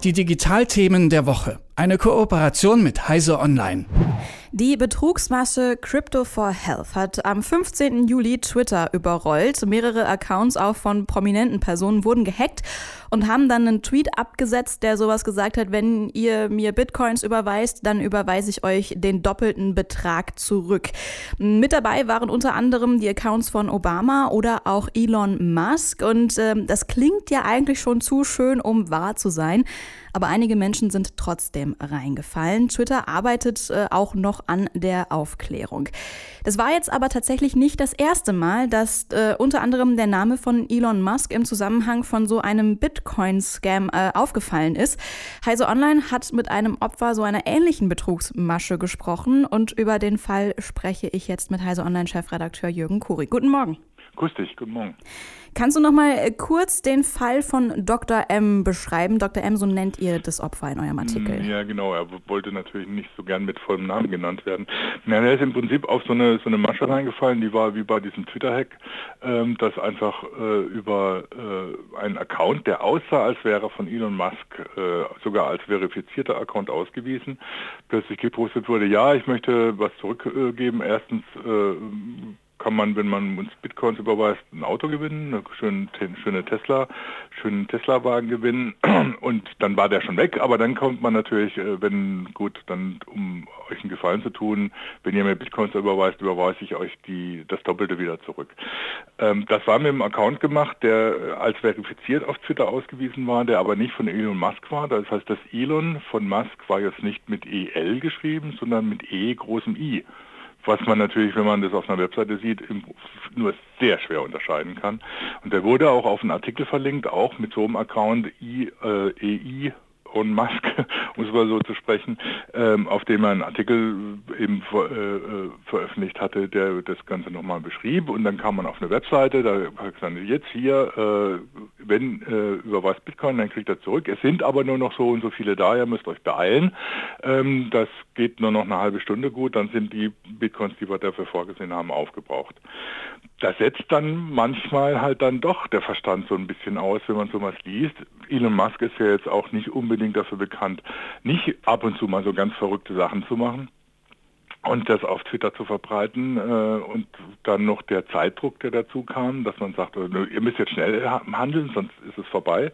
Die Digitalthemen der Woche. Eine Kooperation mit Heise Online. Die Betrugsmasche Crypto4Health hat am 15. Juli Twitter überrollt. Mehrere Accounts auch von prominenten Personen wurden gehackt und haben dann einen Tweet abgesetzt, der sowas gesagt hat: Wenn ihr mir Bitcoins überweist, dann überweise ich euch den doppelten Betrag zurück. Mit dabei waren unter anderem die Accounts von Obama oder auch Elon Musk. Und das klingt ja eigentlich schon zu schön, um wahr zu sein. Aber einige Menschen sind trotzdem reingefallen. Twitter arbeitet auch noch an der Aufklärung. Das war jetzt aber tatsächlich nicht das erste Mal, dass unter anderem der Name von Elon Musk im Zusammenhang von so einem Bitcoin-Scam aufgefallen ist. Heise Online hat mit einem Opfer so einer ähnlichen Betrugsmasche gesprochen und über den Fall spreche ich jetzt mit Heise Online-Chefredakteur Jürgen Kuri. Guten Morgen. Grüß dich, guten Morgen. Kannst du noch mal kurz den Fall von Dr. M beschreiben? Dr. M, so nennt ihr das Opfer in eurem Artikel. Ja, genau. Er wollte natürlich nicht so gern mit vollem Namen genannt werden. Ja, er ist im Prinzip auf so eine Masche reingefallen, die war wie bei diesem Twitter-Hack, dass einfach über einen Account, der aussah, als wäre von Elon Musk, sogar als verifizierter Account ausgewiesen, plötzlich gepostet wurde: Ja, ich möchte was zurückgeben. Erstens kann man, wenn man uns Bitcoins überweist, ein Auto gewinnen, einen schönen Tesla-Wagen gewinnen, und dann war der schon weg. Aber dann kommt man natürlich, dann um euch einen Gefallen zu tun, wenn ihr mir Bitcoins überweist, überweise ich euch das Doppelte wieder zurück. Das war mit einem Account gemacht, der als verifiziert auf Twitter ausgewiesen war, der aber nicht von Elon Musk war. Das heißt, das Elon von Musk war jetzt nicht mit EL geschrieben, sondern mit E großem I. Was man natürlich, wenn man das auf einer Webseite sieht, nur sehr schwer unterscheiden kann. Und der wurde auch auf einen Artikel verlinkt, auch mit so einem Account EI und Musk, um es mal so zu sprechen, auf dem er einen Artikel eben veröffentlicht hatte, der das Ganze nochmal beschrieb. Und dann kam man auf eine Webseite, da hat er gesagt: Jetzt hier, wenn überweist Bitcoin, dann kriegt er zurück. Es sind aber nur noch so und so viele da, ihr müsst euch beeilen. Das geht nur noch eine halbe Stunde gut, dann sind die Bitcoins, die wir dafür vorgesehen haben, aufgebraucht. Da setzt dann manchmal halt dann doch der Verstand so ein bisschen aus, wenn man sowas liest. Elon Musk ist ja jetzt auch nicht unbedingt dafür bekannt, nicht ab und zu mal so ganz verrückte Sachen zu machen und das auf Twitter zu verbreiten, und dann noch der Zeitdruck, der dazu kam, dass man sagt, ihr müsst jetzt schnell handeln, sonst ist es vorbei.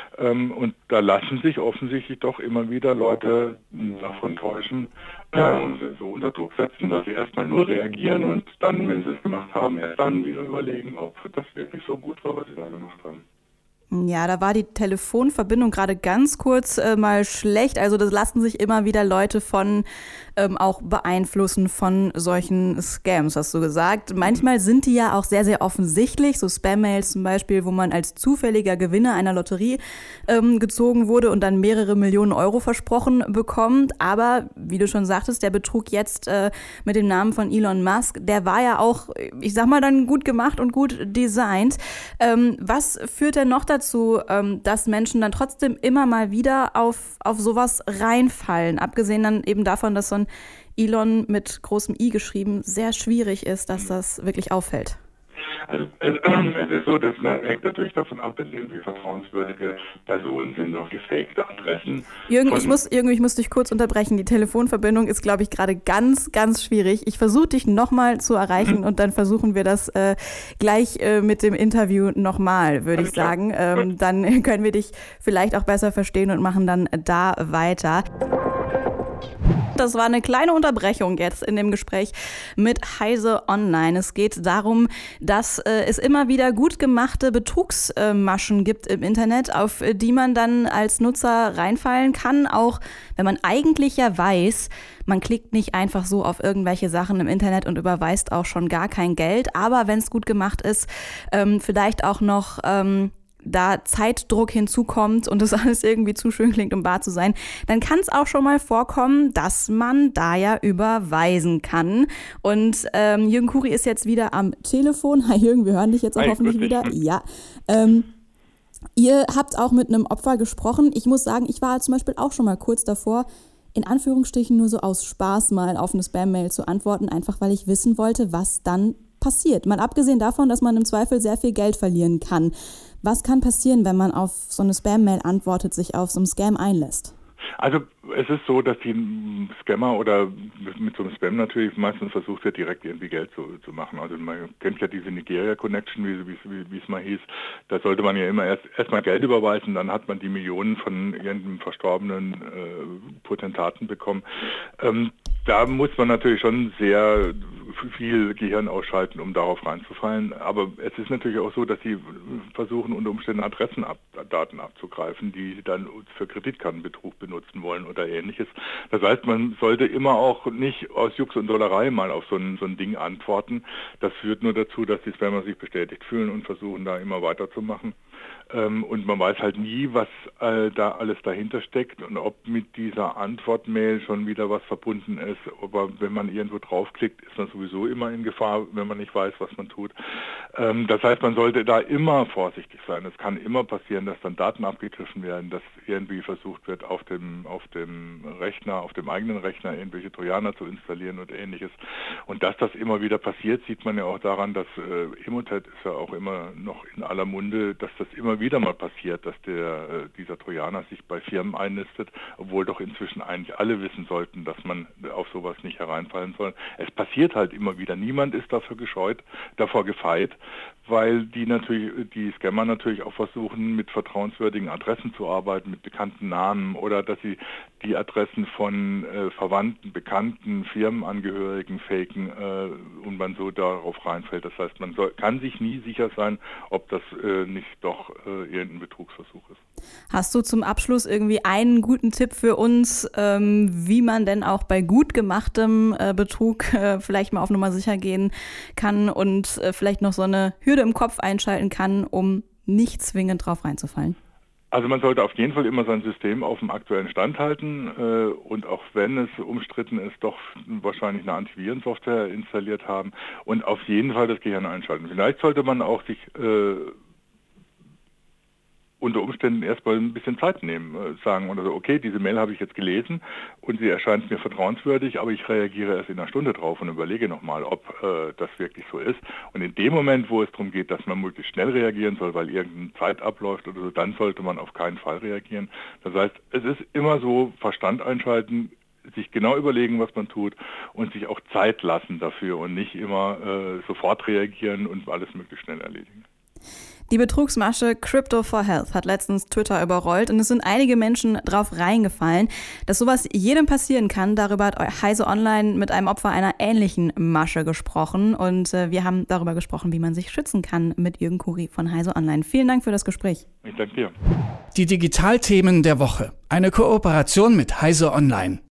Und da lassen sich offensichtlich doch immer wieder Leute davon täuschen und so unter Druck setzen, dass sie erstmal nur reagieren und dann, wenn sie es gemacht haben, erst dann wieder überlegen, ob das wirklich so gut war, was sie da gemacht haben. Ja, da war die Telefonverbindung gerade ganz kurz mal schlecht. Also das lassen sich immer wieder Leute von auch beeinflussen von solchen Scams, hast du gesagt. Manchmal sind die ja auch sehr, sehr offensichtlich. So Spam-Mails zum Beispiel, wo man als zufälliger Gewinner einer Lotterie gezogen wurde und dann mehrere Millionen Euro versprochen bekommt. Aber wie du schon sagtest, der Betrug jetzt mit dem Namen von Elon Musk, der war ja auch, ich sag mal, dann gut gemacht und gut designt. Was führt denn noch dazu, dass Menschen dann trotzdem immer mal wieder auf sowas reinfallen? Abgesehen dann eben davon, dass so ein Elon mit großem I geschrieben sehr schwierig ist, dass das wirklich auffällt. Also es ist so, dass man hängt natürlich davon ab, wie vertrauenswürdige Personen sind, auch gefakte Adressen. Jürgen, ich muss dich kurz unterbrechen. Die Telefonverbindung ist, glaube ich, gerade ganz, ganz schwierig. Ich versuche dich nochmal zu erreichen und dann versuchen wir das gleich mit dem Interview nochmal, würde ich sagen. Dann können wir dich vielleicht auch besser verstehen und machen dann da weiter. Das war eine kleine Unterbrechung jetzt in dem Gespräch mit Heise Online. Es geht darum, dass es immer wieder gut gemachte Betrugsmaschen gibt im Internet, auf die man dann als Nutzer reinfallen kann, auch wenn man eigentlich ja weiß, man klickt nicht einfach so auf irgendwelche Sachen im Internet und überweist auch schon gar kein Geld. Aber wenn es gut gemacht ist, vielleicht auch noch da Zeitdruck hinzukommt und das alles irgendwie zu schön klingt, um wahr zu sein, dann kann es auch schon mal vorkommen, dass man da ja überweisen kann. Und Jürgen Kuri ist jetzt wieder am Telefon. Hi Jürgen, wir hören dich jetzt auch hoffentlich wieder. Ja. Ihr habt auch mit einem Opfer gesprochen. Ich muss sagen, ich war zum Beispiel auch schon mal kurz davor, in Anführungsstrichen nur so aus Spaß mal auf eine Spam-Mail zu antworten, einfach weil ich wissen wollte, was dann passiert. Mal abgesehen davon, dass man im Zweifel sehr viel Geld verlieren kann. Was kann passieren, wenn man auf so eine Spam-Mail antwortet, sich auf so einen Scam einlässt? Also es ist so, dass die Scammer oder mit so einem Spam natürlich meistens versucht wird, direkt irgendwie Geld zu machen. Also man kennt ja diese Nigeria-Connection, wie es mal hieß. Da sollte man ja immer erstmal Geld überweisen, dann hat man die Millionen von irgendeinem verstorbenen Potentaten bekommen. Da muss man natürlich schon sehr viel Gehirn ausschalten, um darauf reinzufallen. Aber es ist natürlich auch so, dass sie versuchen, unter Umständen Adressendaten abzugreifen, die sie dann für Kreditkartenbetrug benutzen wollen oder Ähnliches. Das heißt, man sollte immer auch nicht aus Jux und Dollerei mal auf so ein Ding antworten. Das führt nur dazu, dass die Spammer sich bestätigt fühlen und versuchen, da immer weiterzumachen. Und man weiß halt nie, was da alles dahinter steckt und ob mit dieser Antwortmail schon wieder was verbunden ist. Aber wenn man irgendwo draufklickt, ist man sowieso immer in Gefahr, wenn man nicht weiß, was man tut. Das heißt, man sollte da immer vorsichtig sein. Es kann immer passieren, dass dann Daten abgegriffen werden, dass irgendwie versucht wird, auf dem Rechner, auf dem eigenen Rechner irgendwelche Trojaner zu installieren und Ähnliches. Und dass das immer wieder passiert, sieht man ja auch daran, dass Emotet ist ja auch immer noch in aller Munde, dass das immer wieder mal passiert, dass dieser Trojaner sich bei Firmen einnistet, obwohl doch inzwischen eigentlich alle wissen sollten, dass man auf sowas nicht hereinfallen soll. Es passiert halt immer wieder. Niemand ist davor gefeit, weil die Scammer natürlich auch versuchen, mit vertrauenswürdigen Adressen zu arbeiten, mit bekannten Namen oder dass sie die Adressen von Verwandten, Bekannten, Firmenangehörigen faken und man so darauf reinfällt. Das heißt, man kann sich nie sicher sein, ob das nicht doch irgendein Betrugsversuch ist. Hast du zum Abschluss irgendwie einen guten Tipp für uns, wie man denn auch bei gut gemachtem Betrug vielleicht mal auf Nummer sicher gehen kann und vielleicht noch so eine Hürde im Kopf einschalten kann, um nicht zwingend drauf reinzufallen? Also man sollte auf jeden Fall immer sein System auf dem aktuellen Stand halten und auch wenn es umstritten ist, doch wahrscheinlich eine Antivirensoftware installiert haben und auf jeden Fall das Gehirn einschalten. Vielleicht sollte man auch sich unter Umständen erstmal ein bisschen Zeit nehmen, sagen oder so, okay, diese Mail habe ich jetzt gelesen und sie erscheint mir vertrauenswürdig, aber ich reagiere erst in einer Stunde drauf und überlege nochmal, ob das wirklich so ist. Und in dem Moment, wo es darum geht, dass man möglichst schnell reagieren soll, weil irgendeine Zeit abläuft oder so, dann sollte man auf keinen Fall reagieren. Das heißt, es ist immer so, Verstand einschalten, sich genau überlegen, was man tut und sich auch Zeit lassen dafür und nicht immer sofort reagieren und alles möglichst schnell erledigen. Die Betrugsmasche Crypto for Health hat letztens Twitter überrollt und es sind einige Menschen drauf reingefallen. Dass sowas jedem passieren kann, darüber hat Heise Online mit einem Opfer einer ähnlichen Masche gesprochen und wir haben darüber gesprochen, wie man sich schützen kann mit Jürgen Kuri von Heise Online. Vielen Dank für das Gespräch. Ich danke dir. Die Digitalthemen der Woche. Eine Kooperation mit Heise Online.